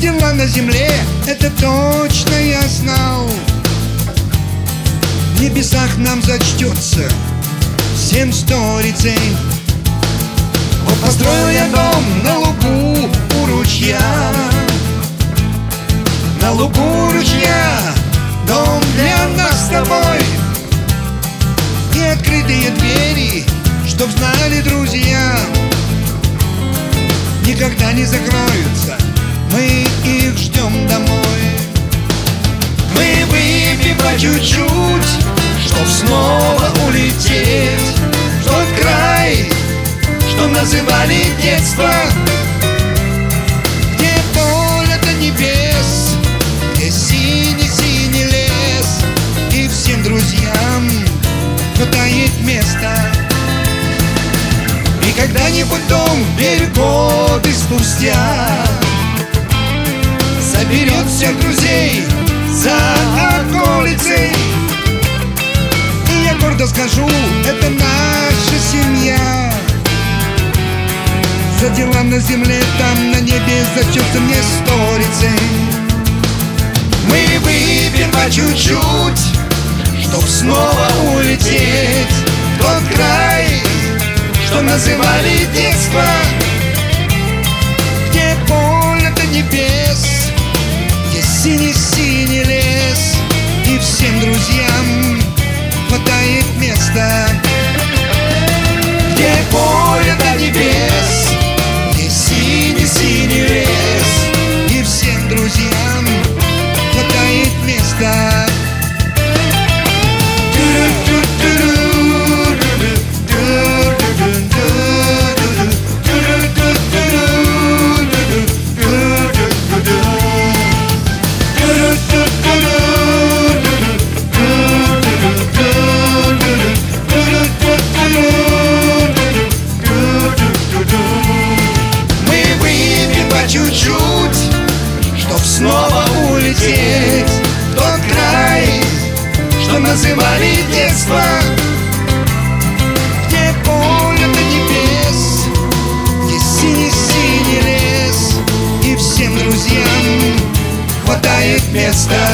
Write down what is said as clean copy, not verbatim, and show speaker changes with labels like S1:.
S1: дела на земле, это точно я знал. В небесах нам зачтется 7 сторицей. Вот построил я дом на лугу у ручья. На лугу у ручья дом для нас с тобой. И открытые двери, чтоб знали друзья, никогда не закроются, мы их ждем домой. Мы выпьем по чуть-чуть, чтоб снова улететь в тот край, что называли детство, где поле до небес, где синий-синий лес, и всем друзьям хватает места. И когда-нибудь дом берег годы спустя соберет всех друзей за околицей, и я гордо скажу, это наша семья. За дела на земле, там на небе зачтется мне сторицей. Мы выпьем по чуть-чуть, чтоб снова улететь в тот край, что называли детство, где поле до небес, где синий-синий лес, и всем друзьям хватает места. Где поле до небес, где синий-синий лес, и всем друзьям хватает места. Чуть-чуть, чтоб снова улететь в тот край, что называли детство, где поле до небес, где синий-синий лес, и всем друзьям хватает места.